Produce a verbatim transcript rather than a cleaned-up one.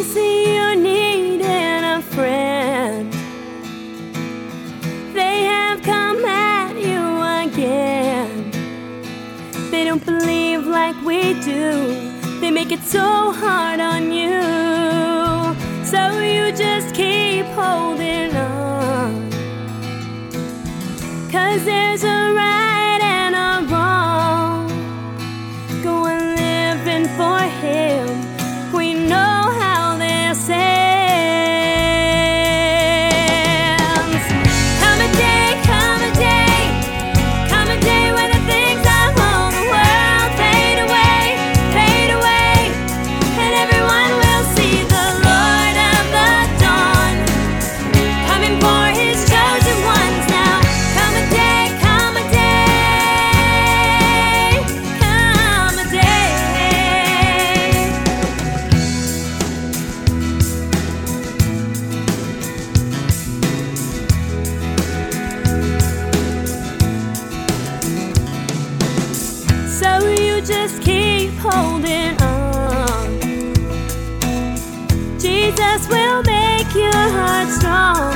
They see you're needing a friend. They have come at you again. They don't believe like we do. They make it so hard on you. So you just keep holding on, 'cause there's a right and a wrong. Go on living for him. We know how this ends. Come a day, come a day, come a day when the things of all the world fade away, fade away, and everyone will see the Lord of the dawn coming for his chosen ones now. Come a day, come a day, come a day. So you just keep holding on. Jesus will make your heart strong.